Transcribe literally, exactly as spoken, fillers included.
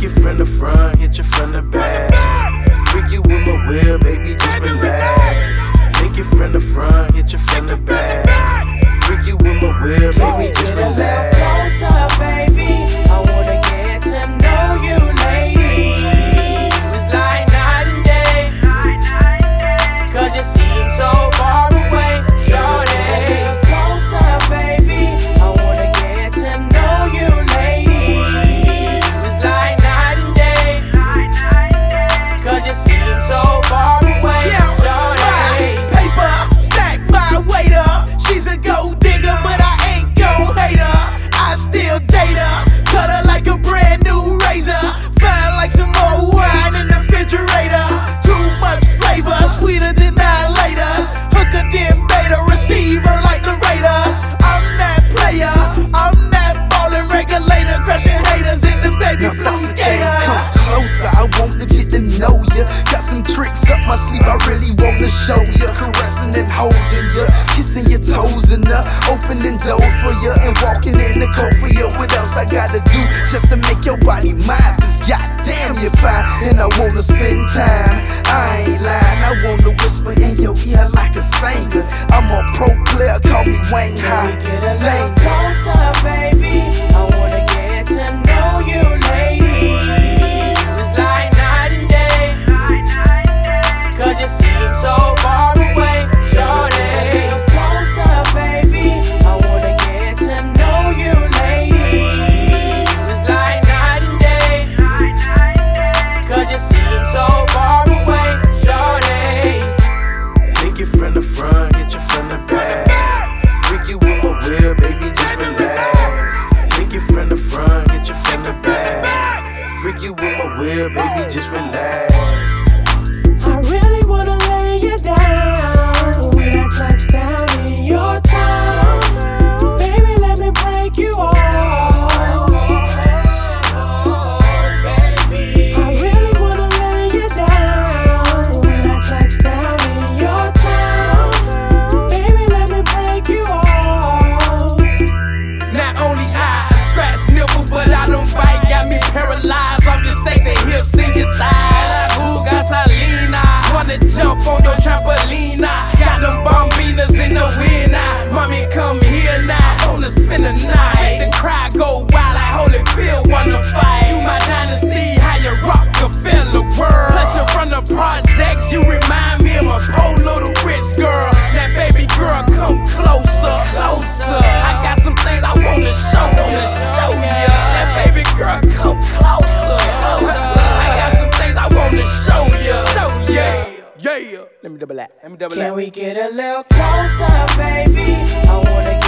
Lick it from the front, hit you from the back. Freak you with my will, baby, just relax. Lick it from the front, hit you from the back. Freak you with my will, baby, just relax. Closer, baby. I wanna get to know you, lady. It's like night and day, cause you seem so far away, shorty. Closer, baby. I wanna get to know you, lady. It's like night and day, cause you seem so far away, shorty. Paper, stack my weight up. She's a gold digger, but I ain't gon' hate her. I still date her, cut her like a brand new razor. Fine like some more wine in the refrigerator. Too much flavor, sweeter than annihilators. Hook her, then beta, receive her like the Raiders. I'm that player, I'm that ballin' regulator, crushing haters in the baby Now blue Foster Gang, skater. come closer, I wanna get to know ya. Got some tricks up my sleeve, I really wanna show ya. Caressing and holding ya, kissing your toes and uh, opening doors for ya, and walking in the cold for ya. What else I gotta do just to make your body mine? Cause goddamn you're fine, and I wanna spend time. I ain't lying, I wanna whisper in your ear like a singer. I'm a pro player, call me Wayne High. Get a little Zane. closer, baby. I wanna get to know you, lady. It's like night and day, cause you seem so far away, shorty. Closer, baby. I wanna get to know you, lady. It's like night and day, cause you seem so far away, shorty. Lick it from the front, hit you from the back. Freak you with my will, baby, just relax. Lick it from the front, hit you from the back. Freak you with my will, baby, just relax. I really wanna lay you down when I touch down in your town. Baby, let me break you off. Baby, I really wanna lay you down when I touch down in your town. Baby, let me break you off. Not only I scratch nipple, but I don't bite. Got me paralyzed off your sexy hips and your thighs. Ooh, gasolina, wanna jump on your trampoline. Got them bombinas in the wind. Mommy, come here now, wanna spend the night. The crowd go wild like Holyfield wanna fight. You my dynasty, how you rock the fella world. Plus you're from the projects, you remind me of a poor little rich girl. That baby girl, come closer, closer. I got some things I wanna show, wanna show ya. That baby girl, come closer, closer. I got some things I wanna show ya, show ya. Yeah, let me double that, let me double that. Can we get a little closer, baby? I wanna